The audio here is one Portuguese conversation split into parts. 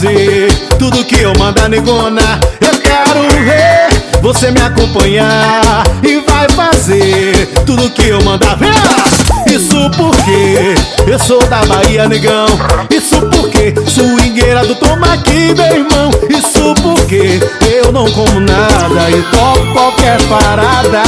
fazer tudo que eu mandar, negona. Eu quero ver você me acompanhar e vai fazer tudo que eu mandar. Vem lá! Isso porque eu sou da Bahia, negão. Isso porque swingueira do toma aqui, meu irmão. Isso porque eu não como nada e toco qualquer parada.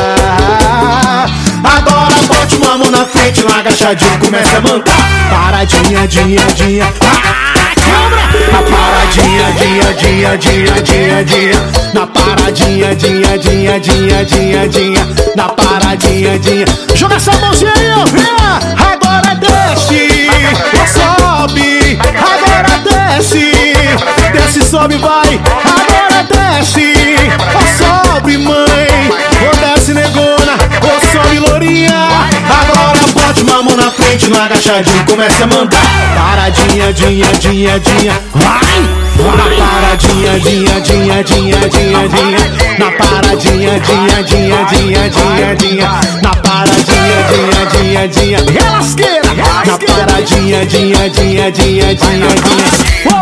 Agora bote uma mão na frente, um agachadinho, comece a mandar. Paradinha, dinha, dinha. Na paradinha, dinha, dinha, dinha, dinha, dinha. Na paradinha, dinha, dinha, dinha, dinha, dinha. Na paradinha, dinha. Joga essa mãozinha aí, ó, vem lá. Agora desce, sobe. Agora desce, desce, sobe, vai. Agora desce, sobe, mãe. Ou desce, negona, ou sobe, lourinha. Agora bote uma mão na frente, no agachadinho, comece a mandar. Paradinha, dinha, dinha, dinha, vai! Na paradinha, dinha, dinha, dinha, dinha, dinha. Na paradinha, dinha, dinha, dinha, dinha, dinha. Na paradinha, dinha, dinha, dinha. E a lasqueira! Na paradinha, dinha, dinha, dinha, dinha, dinha.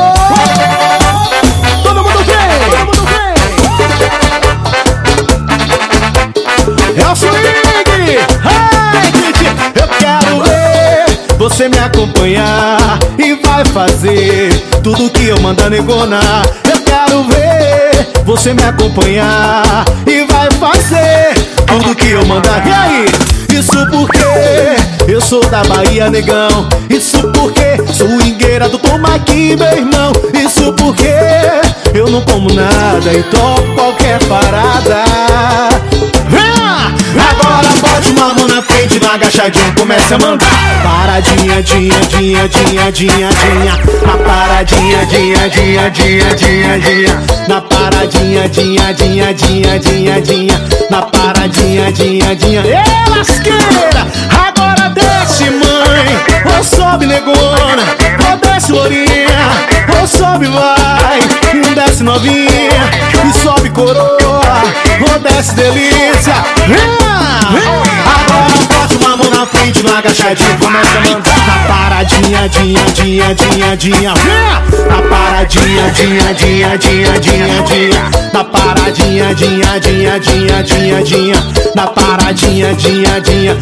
Todo mundo vem! Todo mundo vem! É o swing! Ai, Kid! Eu quero ver você me acompanhar e vai fazer tudo que eu mandar, negona. Eu quero ver você me acompanhar e vai fazer tudo que eu mandar. E aí? Isso porque eu sou da Bahia, negão. Isso porque swingueira do toma aqui, meu irmão. Isso porque eu não como nada e toco qualquer parada. Agora bote uma mão na frente, no agachadinho, comece a mandar. Paradinha, dinha, dinha, dinha, dinha, dinha. Na paradinha, dinha, dinha, dinha, dinha, dinha. Na paradinha, dinha, dinha, dinha, dinha, dinha. Na paradinha, dinha, dinha. Ê, lasqueira! Agora desce, mãe. Ou sobe, negona. Ou desce, lourinha. Ou sobe, vai. E desce, novinha. E sobe, coroa. Ou desce, delícia. Agora bote uma mão na frente, no agachadinho, começa a mandar. Na paradinha, dinha, dinha, dinha, dinha. Na paradinha, dinha, dinha, dinha, dinha, dinha. Na paradinha, dinha, dinha, dinha, dinha, dinha. Na paradinha, dinha, dinha.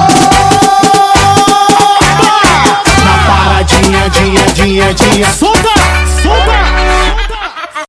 Na paradinha, dinha, dinha, dinha. Solta!